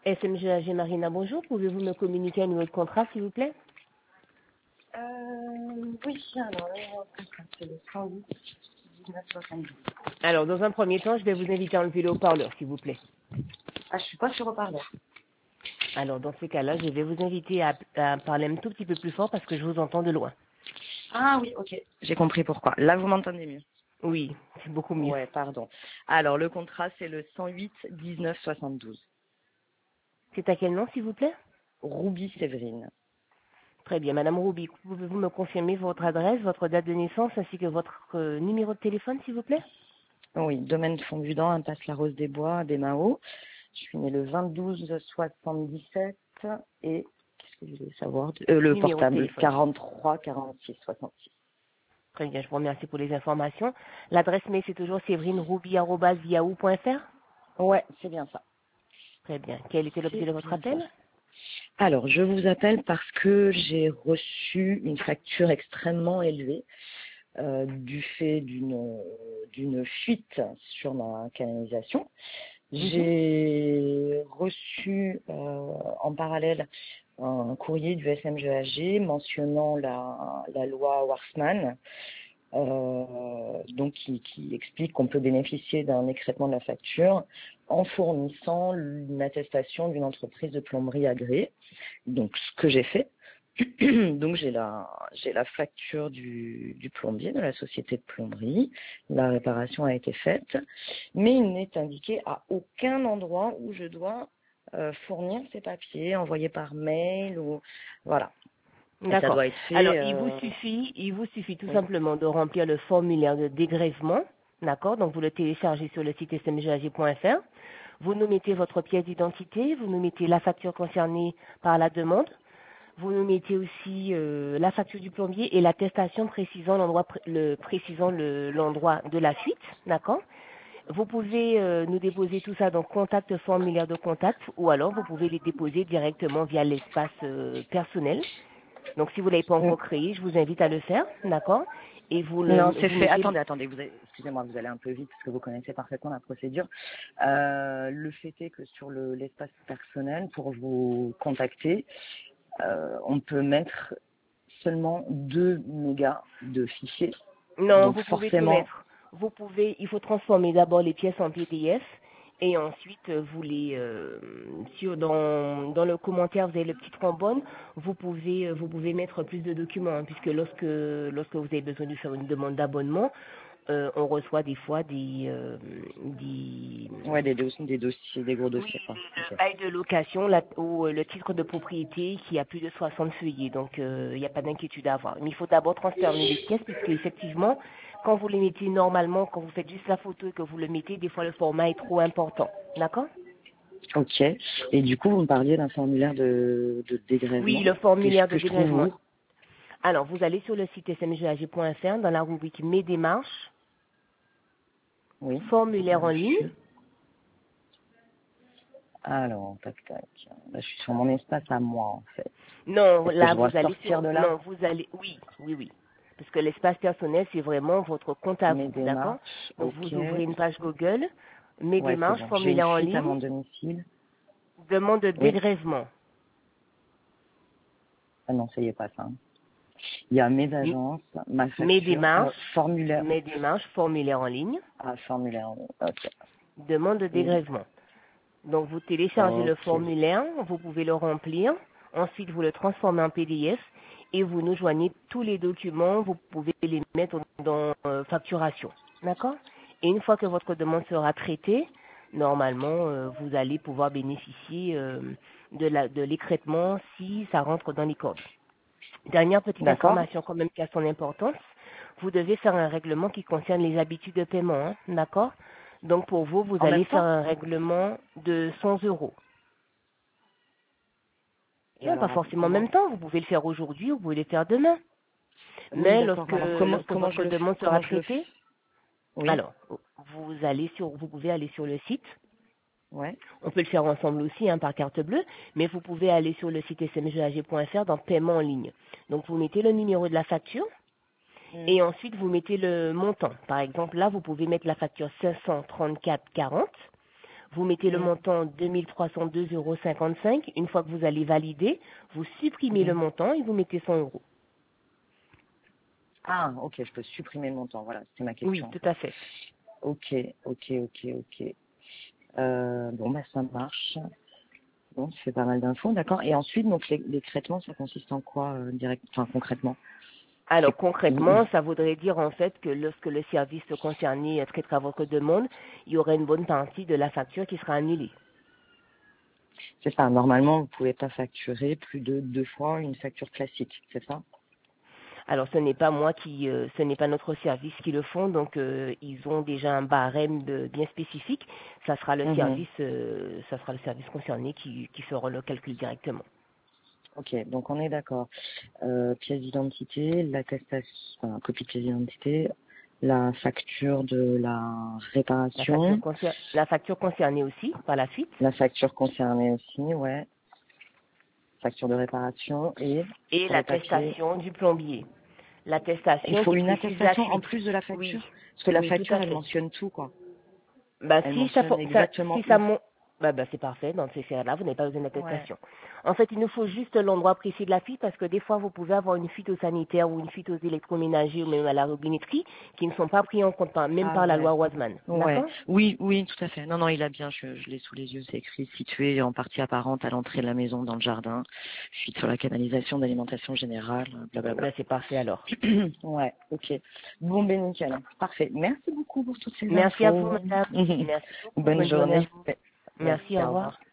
SMGAG Marina, bonjour. Pouvez-vous me communiquer un numéro de contrat, s'il vous plaît? Oui, alors, c'est le 108 1972. Alors, dans un premier temps, je vais vous inviter à enlever le haut-parleur, s'il vous plaît. Ah, je suis pas sur haut-parleur. Alors, dans ces cas-là, je vais vous inviter à parler un tout petit peu plus fort parce que je vous entends de loin. Ah oui, ok. J'ai compris pourquoi. Là, vous m'entendez mieux. Oui, c'est beaucoup mieux. Ouais, pardon. Alors, le contrat, c'est le 108 19 72. C'est à quel nom, s'il vous plaît? Ruby Séverine. Très bien. Madame Roubi, pouvez-vous me confirmer votre adresse, votre date de naissance ainsi que votre numéro de téléphone, s'il vous plaît? Oui, domaine Fondudant, impasse La Rose des Bois, des Mao. Je suis née le 20-12-77 et qu'est-ce que je voulais savoir le Numéro de portable téléphone. 43 46 66. Très bien, je vous remercie pour les informations. L'adresse mail, c'est toujours séverineroubi@yahoo.fr. Ouais, c'est bien ça. Très bien. Quel était l'objet C'est de votre bien ça. appel? Alors, je vous appelle parce que j'ai reçu une facture extrêmement élevée du fait d'une fuite sur ma canalisation. J'ai reçu en parallèle un courrier du SMGAG mentionnant la loi Warsmann, donc qui explique qu'on peut bénéficier d'un écrêtement de la facture en fournissant une attestation d'une entreprise de plomberie agréée. Donc ce que j'ai fait. Donc j'ai la facture du plombier, de la société de plomberie. La réparation a été faite, mais il n'est indiqué à aucun endroit où je dois fournir ces papiers, envoyer par mail ou voilà. Et ça D'accord. doit être Alors, fait. il vous suffit tout Oui. simplement de remplir le formulaire de dégrèvement. D'accord? Donc, vous le téléchargez sur le site smgag.fr. Vous nous mettez votre pièce d'identité, vous nous mettez la facture concernée par la demande. Vous nous mettez aussi la facture du plombier et l'attestation précisant l'endroit de la fuite, d'accord? Vous pouvez nous déposer tout ça dans contact formulaire de contact ou alors vous pouvez les déposer directement via l'espace personnel. Donc si vous ne l'avez pas Mm. encore créé, je vous invite à le faire, d'accord? Et Non, c'est vous fait. mettez Attendez, excusez-moi, vous allez un peu vite parce que vous connaissez parfaitement la procédure. Le fait est que sur l'espace personnel, pour vous contacter, on peut mettre seulement 2 mégas de fichiers. non, Donc vous pouvez tout forcément, mettre. Il faut transformer d'abord les pièces en PDF et ensuite vous les dans le commentaire vous avez le petit trombone, vous pouvez mettre plus de documents hein, puisque lorsque vous avez besoin de faire une demande d'abonnement, on reçoit des fois ouais, des dossiers, des gros oui, dossiers, quoi. le Ok. bail de location ou le titre de propriété qui a plus de 60 feuillets, donc il n'y a pas d'inquiétude à avoir. Mais il faut d'abord transformer les pièces puisque effectivement, quand vous les mettez normalement, quand vous faites juste la photo et que vous le mettez, des fois le format est trop important. D'accord? Ok. Et du coup, vous me parliez d'un formulaire de Oui, dégrèvement le formulaire de que je trouve dégrèvement. où? Alors, vous allez sur le site smgag.fr dans la rubrique Mes démarches, Oui. formulaire en Je ligne. suis. Alors, tac, tac. Là, je suis sur mon espace à moi, en fait. Non, Est-ce que là, je dois vous allez sortir sur, de là? non, vous allez, oui, oui, oui. Parce que l'espace personnel, c'est vraiment votre compte à Mes vous, d'accord? démarches, Donc, ok. vous ouvrez une page Google, mes Ouais, c'est démarches, bon. J'ai une formulaire en fuite à ligne, mon domicile. demande de Oui. dégrèvement. Ah non, ça y est pas ça. Il y a mes M- agences, ma Mes facture, démarches, formulaire. formulaire en ligne, Ah, formulaire. Ok. demande de Oui. dégrèvement. Donc, vous téléchargez le Ok. formulaire, vous pouvez le remplir, ensuite vous le transformez en PDF et vous nous joignez tous les documents, vous pouvez les mettre dans facturation. D'accord? Et une fois que votre demande sera traitée, normalement, vous allez pouvoir bénéficier de l'écrêtement si ça rentre dans les cordes. Dernière petite D'accord. information quand même qui a son importance. Vous devez faire un règlement qui concerne les habitudes de paiement, hein, d'accord? Donc pour vous, vous En allez même faire temps? un règlement de 100 euros. Et Non, pas alors, forcément en même comment? temps. Vous pouvez le faire aujourd'hui, vous pouvez le faire demain. Oui, Mais d'accord. Alors, lorsque votre demande sera comment je le traitée, fais? Oui. alors vous pouvez aller sur le site. Ouais. On peut le faire ensemble aussi hein, par carte bleue, mais vous pouvez aller sur le site smgag.fr dans paiement en ligne. Donc vous mettez le numéro de la facture. Mm. Et ensuite, vous mettez le montant. Par exemple, là, vous pouvez mettre la facture 534,40. Vous mettez le montant 2302,55 €. Une fois que vous allez valider, vous supprimez le montant et vous mettez 100 €. Ah, ok, je peux supprimer le montant. Voilà, c'était ma Oui, question. tout à fait. Ok. Bon, bah ça marche. Bon, c'est pas mal d'infos, d'accord. Et ensuite, donc les traitements, ça consiste en quoi concrètement? Alors C'est- concrètement, ça voudrait dire en fait que lorsque le service concerné traitera votre demande, il y aura une bonne partie de la facture qui sera annulée. C'est ça. Normalement, vous pouvez pas facturer plus de 2 fois une facture classique, c'est ça? Alors ce n'est pas moi ce n'est pas notre service qui le font, donc ils ont déjà un barème bien spécifique. Ça sera le Mhm. service concerné qui fera le calcul directement. Ok, donc on est d'accord. Pièce d'identité, l'attestation, enfin, copie de pièce d'identité, la facture de la réparation, La facture concernée aussi par la suite, la facture concernée aussi, ouais, facture de réparation et pour les papiers. l'attestation du plombier. Il L'attestation faut qui une précise la attestation en fuite. plus de la Oui, facture? Parce que la oui, tout facture, à elle fait. mentionne tout, quoi. Bah Elle si ça, mentionne exactement si où. ça monte, bah c'est parfait. Dans ces cas-là, vous n'avez pas besoin Ouais. d'attestation. En fait, il nous faut juste l'endroit précis de la fuite parce que des fois, vous pouvez avoir une fuite aux sanitaires ou une fuite aux électroménagers ou même à la robinetterie qui ne sont pas pris en compte même Ah par la ouais. loi Wasman. Ouais, D'accord? oui, tout à fait. Non, il a bien, je l'ai sous les yeux, c'est écrit situé en partie apparente à l'entrée de la maison dans le jardin, fuite sur la canalisation d'alimentation générale, blablabla. Bah c'est parfait alors. Ouais, ok. Bon, ben nickel. Parfait. Merci beaucoup pour toutes ces Merci à vous, infos. madame. Merci beaucoup. Bonne Bonne journée à journée. vous. Merci, Merci, au au revoir. revoir.